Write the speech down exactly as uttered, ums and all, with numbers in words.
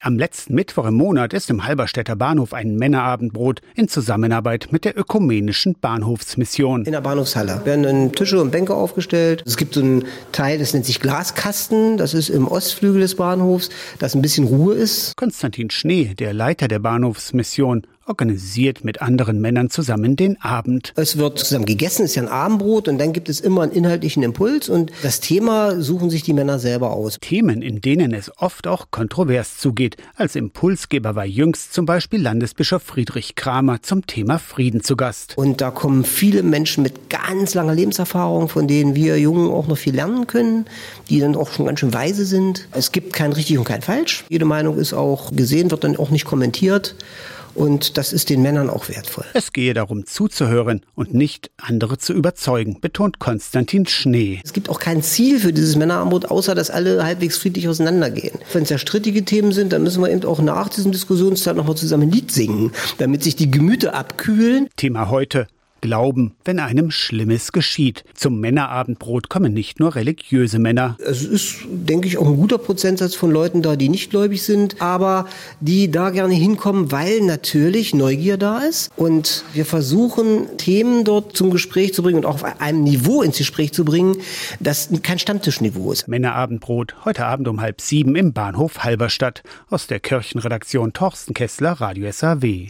Am letzten Mittwoch im Monat ist im Halberstädter Bahnhof ein Männerabendbrot in Zusammenarbeit mit der Ökumenischen Bahnhofsmission. In der Bahnhofshalle werden dann Tische und Bänke aufgestellt. Es gibt so einen Teil, das nennt sich Glaskasten. Das ist im Ostflügel des Bahnhofs, dass ein bisschen Ruhe ist. Konstantin Schnee, der Leiter der Bahnhofsmission, organisiert mit anderen Männern zusammen den Abend. Es wird zusammen gegessen, ist ja ein Abendbrot, und dann gibt es immer einen inhaltlichen Impuls und das Thema suchen sich die Männer selber aus. Themen, in denen es oft auch kontrovers zugeht. Als Impulsgeber war jüngst zum Beispiel Landesbischof Friedrich Kramer zum Thema Frieden zu Gast. Und da kommen viele Menschen mit ganz langer Lebenserfahrung, von denen wir Jungen auch noch viel lernen können, die dann auch schon ganz schön weise sind. Es gibt kein richtig und kein falsch. Jede Meinung ist auch gesehen, wird dann auch nicht kommentiert. Und das ist den Männern auch wertvoll. Es gehe darum, zuzuhören und nicht andere zu überzeugen, betont Konstantin Schnee. Es gibt auch kein Ziel für dieses Männerabendbrot, außer dass alle halbwegs friedlich auseinandergehen. Wenn es ja strittige Themen sind, dann müssen wir eben auch nach diesem Diskussionsteil nochmal zusammen ein Lied singen, damit sich die Gemüter abkühlen. Thema heute: Glauben, wenn einem Schlimmes geschieht. Zum Männerabendbrot kommen nicht nur religiöse Männer. Es ist, denke ich, auch ein guter Prozentsatz von Leuten da, die nicht gläubig sind, aber die da gerne hinkommen, weil natürlich Neugier da ist. Und wir versuchen, Themen dort zum Gespräch zu bringen und auch auf einem Niveau ins Gespräch zu bringen, das kein Stammtischniveau ist. Männerabendbrot, heute Abend um halb sieben im Bahnhof Halberstadt. Aus der Kirchenredaktion Torsten Kessler, Radio S A W.